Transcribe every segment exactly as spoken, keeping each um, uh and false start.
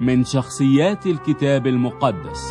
من شخصيات الكتاب المقدس.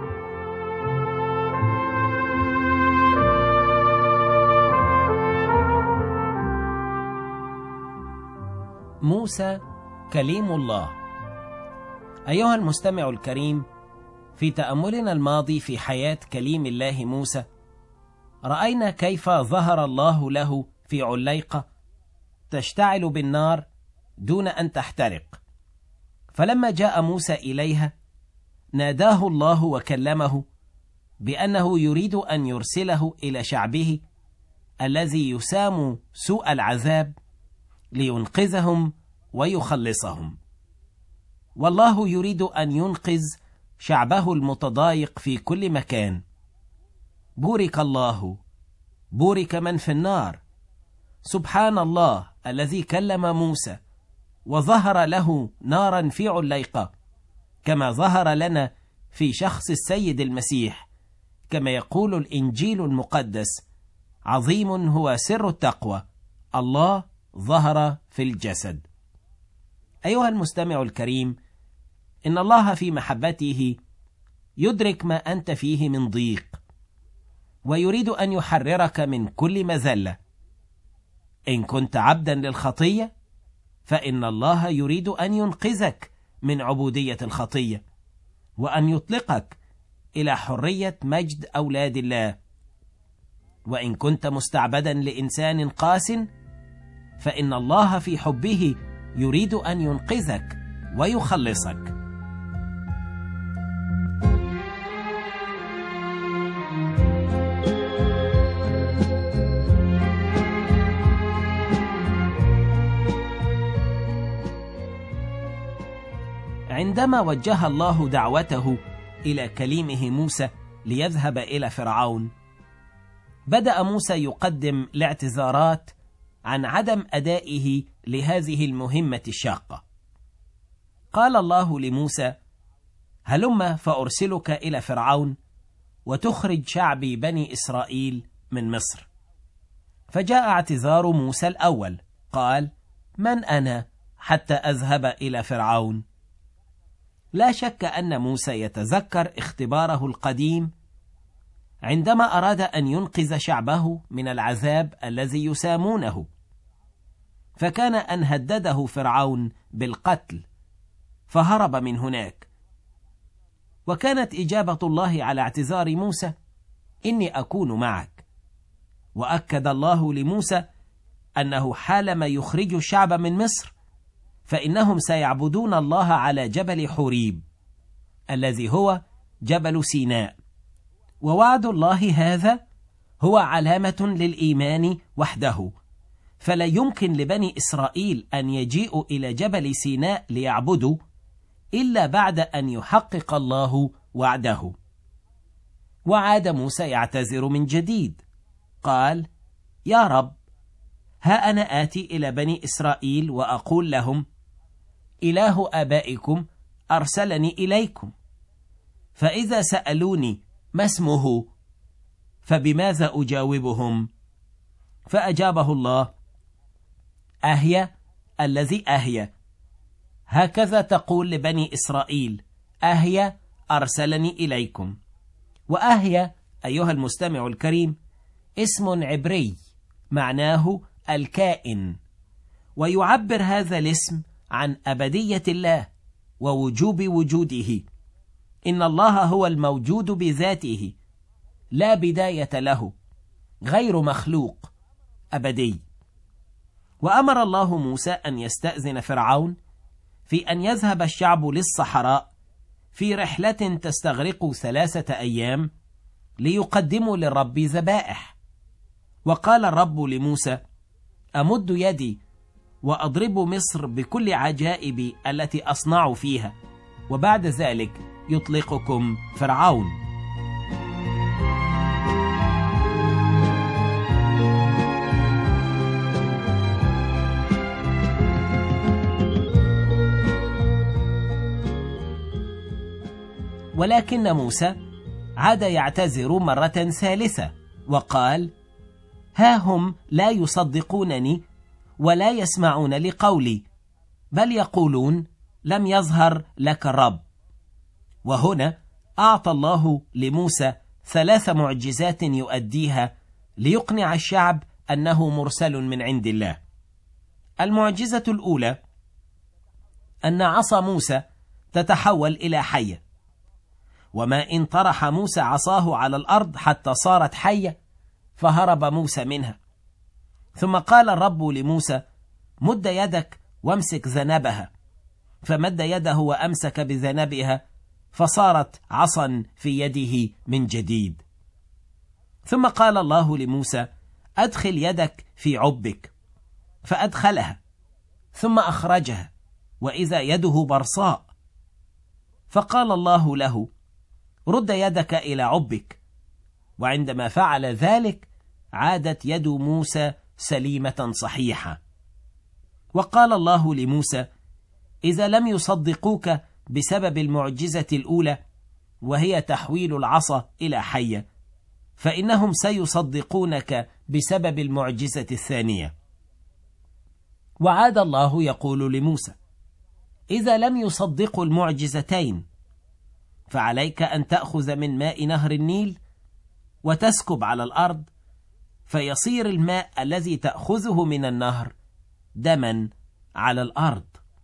موسى كليم الله. أيها المستمع الكريم، في تأملنا الماضي في حياة كليم الله موسى، رأينا كيف ظهر الله له في عليقة تشتعل بالنار دون أن تحترق. فلما جاء موسى إليها ناداه الله وكلمه بأنه يريد أن يرسله إلى شعبه الذي يسام سوء العذاب لينقذهم ويخلصهم. والله يريد أن ينقذ شعبه المتضايق في كل مكان. بورك الله، بورك من في النار. سبحان الله الذي كلم موسى وظهر له نارا في عليقة، كما ظهر لنا في شخص السيد المسيح، كما يقول الإنجيل المقدس: عظيم هو سر التقوى، الله ظهر في الجسد. أيها المستمع الكريم، إن الله في محبته يدرك ما أنت فيه من ضيق، ويريد أن يحررك من كل مذلة. إن كنت عبدا للخطية، فإن الله يريد أن ينقذك من عبودية الخطية، وأن يطلقك إلى حرية مجد أولاد الله. وإن كنت مستعبدا لإنسان قاس، فإن الله في حبه يريد أن ينقذك ويخلصك. عندما وجه الله دعوته إلى كليمه موسى ليذهب إلى فرعون، بدأ موسى يقدم الاعتذارات عن عدم أدائه لهذه المهمة الشاقة. قال الله لموسى: هلم فأرسلك إلى فرعون وتخرج شعبي بني إسرائيل من مصر. فجاء اعتذار موسى الأول، قال: من أنا حتى أذهب إلى فرعون؟ لا شك أن موسى يتذكر اختباره القديم عندما أراد أن ينقذ شعبه من العذاب الذي يسامونه، فكان أن هدده فرعون بالقتل فهرب من هناك. وكانت إجابة الله على اعتذار موسى: إني أكون معك. وأكد الله لموسى أنه حالما يخرج الشعب من مصر فإنهم سيعبدون الله على جبل حوريب الذي هو جبل سيناء. ووعد الله هذا هو علامة للإيمان وحده، فلا يمكن لبني إسرائيل أن يجيئوا إلى جبل سيناء ليعبدوا إلا بعد أن يحقق الله وعده. وعاد موسى يعتذر من جديد، قال: يا رب، ها أنا آتي إلى بني إسرائيل وأقول لهم: إله آبائكم أرسلني إليكم، فإذا سألوني ما اسمه فبماذا أجاوبهم؟ فأجابه الله: أهيا الذي أهيا، هكذا تقول لبني إسرائيل: أهيا أرسلني إليكم. وأهيا أيها المستمع الكريم اسم عبري معناه الكائن، ويعبر هذا الاسم عن أبدية الله ووجوب وجوده. إن الله هو الموجود بذاته، لا بداية له، غير مخلوق، أبدي. وأمر الله موسى أن يستأذن فرعون في أن يذهب الشعب للصحراء في رحلة تستغرق ثلاثة أيام ليقدموا للرب ذبائح. وقال الرب لموسى: أمد يدي وأضرب مصر بكل عجائب التي أصنع فيها، وبعد ذلك يطلقكم فرعون. ولكن موسى عاد يعتذر مرة ثالثة وقال: ها هم لا يصدقونني ولا يسمعون لقولي، بل يقولون: لم يظهر لك الرب. وهنا أعطى الله لموسى ثلاث معجزات يؤديها ليقنع الشعب أنه مرسل من عند الله. المعجزة الأولى أن عصا موسى تتحول إلى حية، وما إن طرح موسى عصاه على الأرض حتى صارت حية، فهرب موسى منها. ثم قال الرب لموسى: مد يدك وامسك ذنبها، فمد يده وأمسك بذنبها، فصارت عصا في يده من جديد. ثم قال الله لموسى: أدخل يدك في عبك، فأدخلها، ثم أخرجها، وإذا يده برصاء. فقال الله له: رد يدك إلى عبك. وعندما فعل ذلك عادت يد موسى سليمة صحيحة. وقال الله لموسى: إذا لم يصدقوك بسبب المعجزة الأولى وهي تحويل العصا إلى حية، فإنهم سيصدقونك بسبب المعجزة الثانية. وعاد الله يقول لموسى: إذا لم يصدقوا المعجزتين فعليك أن تأخذ من ماء نهر النيل وتسكب على الأرض، فيصير الماء الذي تأخذه من النهر دما على الأرض.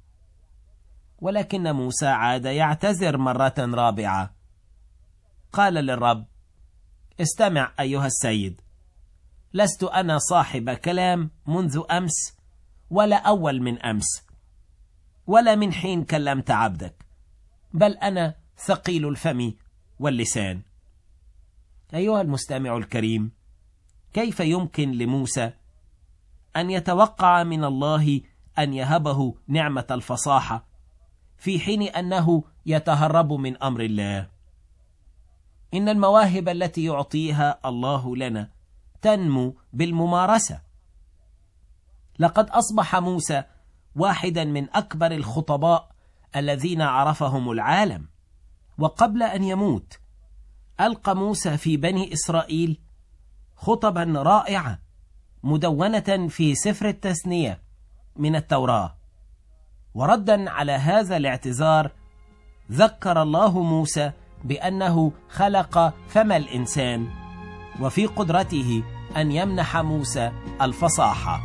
ولكن موسى عاد يعتذر مرة رابعة. قال للرب: استمع أيها السيد، لست أنا صاحب كلام منذ أمس ولا أول من أمس ولا من حين كلمت عبدك، بل أنا ثقيل الفم واللسان. أيها المستمع الكريم، كيف يمكن لموسى أن يتوقع من الله أن يهبه نعمة الفصاحة في حين أنه يتهرب من أمر الله؟ إن المواهب التي يعطيها الله لنا تنمو بالممارسة. لقد أصبح موسى واحدا من أكبر الخطباء الذين عرفهم العالم، وقبل أن يموت ألقى موسى في بني إسرائيل خطبا رائعة مدونة في سفر التثنية من التوراة. وردا على هذا الاعتذار ذكر الله موسى بأنه خلق فم الإنسان، وفي قدرته أن يمنح موسى الفصاحة.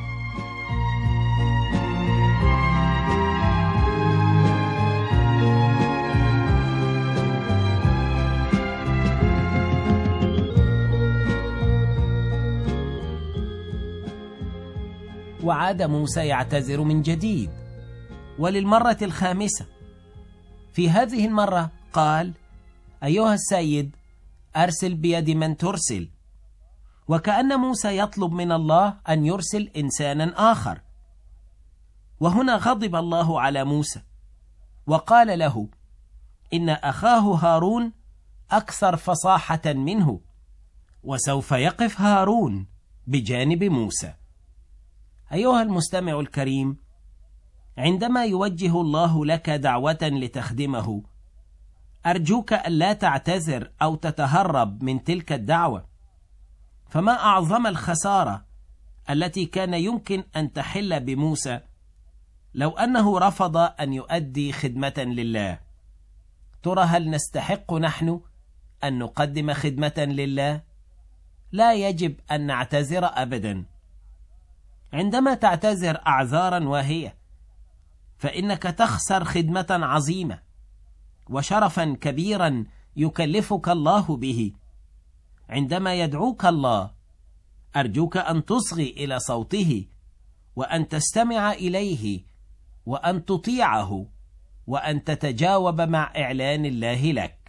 وعاد موسى يعتذر من جديد، وللمرة الخامسة. في هذه المرة قال: أيها السيد، أرسل بيد من ترسل. وكأن موسى يطلب من الله أن يرسل إنسانا آخر. وهنا غضب الله على موسى وقال له: إن أخاه هارون أكثر فصاحة منه، وسوف يقف هارون بجانب موسى. أيها المستمع الكريم، عندما يوجه الله لك دعوة لتخدمه، أرجوك ألا تعتذر أو تتهرب من تلك الدعوة. فما أعظم الخسارة التي كان يمكن أن تحل بموسى لو أنه رفض أن يؤدي خدمة لله. ترى هل نستحق نحن أن نقدم خدمة لله؟ لا يجب أن نعتذر أبدا. عندما تعتذر أعذارا واهية فإنك تخسر خدمة عظيمة وشرفا كبيرا يكلفك الله به. عندما يدعوك الله، أرجوك أن تصغي إلى صوته، وأن تستمع إليه، وأن تطيعه، وأن تتجاوب مع إعلان الله لك.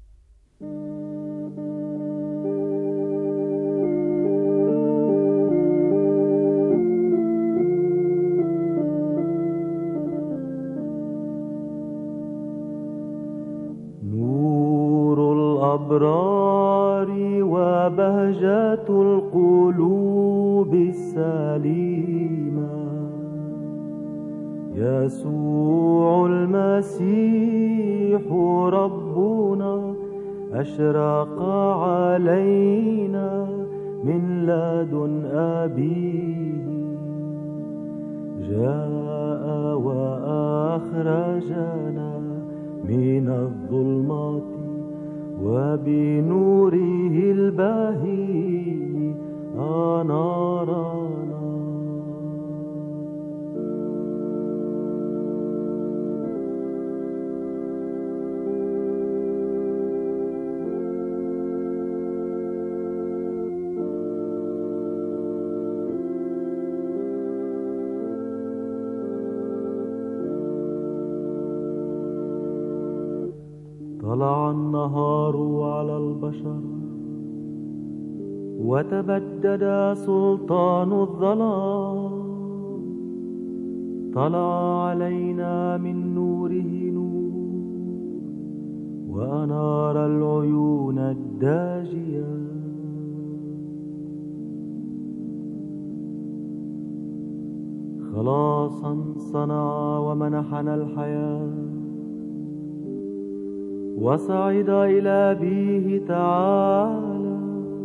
الأبرار وبهجة القلوب السليمة، يسوع المسيح ربنا أشرق علينا من لدن أبيه، جاء وأخرجنا من الظلمات وبنوره الباهي أنارنا. طلع النهار على البشر وتبدد سلطان الظلام، طلع علينا من نوره نور وأنار العيون الداجية. خلاصا صنع ومنحنا الحياة، وصعد إلى أبيه تعالى،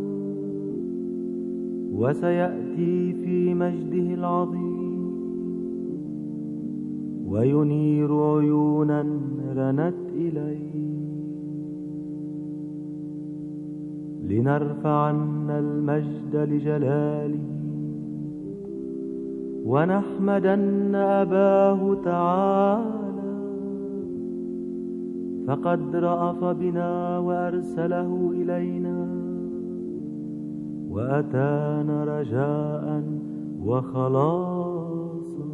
وسيأتي في مجده العظيم وينير عيونا رنت إليه. لنرفعن المجد لجلاله ونحمدن أباه تعالى، فقد رأف بنا وأرسله إلينا وأتانا رجاء وخلاصا.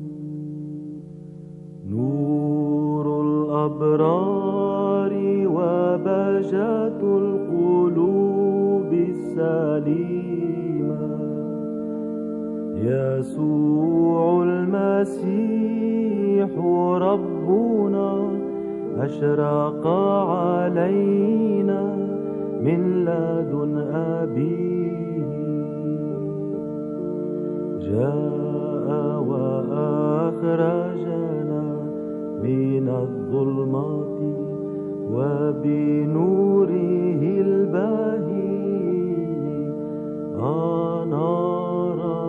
نور الأبرار وبهجة القلوب السليمة، يسوع المسيح ربنا أشرق علينا من لدن أبيه. جاء وأخرجنا من الظلمات وبنوره الباهي أنارنا.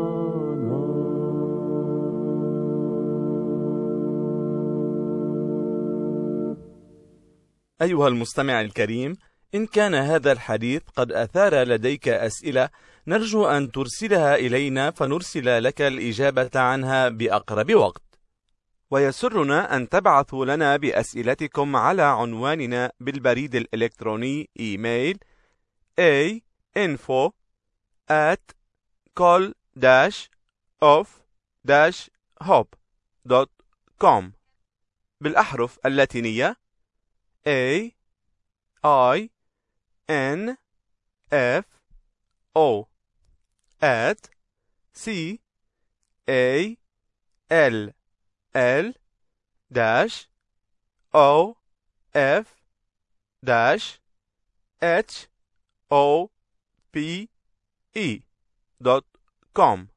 أيها المستمع الكريم، إن كان هذا الحديث قد أثار لديك أسئلة، نرجو أن ترسلها إلينا فنرسل لك الإجابة عنها بأقرب وقت. ويسرنا أن تبعثوا لنا بأسئلتكم على عنواننا بالبريد الإلكتروني إيميل a info at col dash of dash hope dot com بالأحرف اللاتينية A I N F O at C A L L dash O F dash H O P E dot com.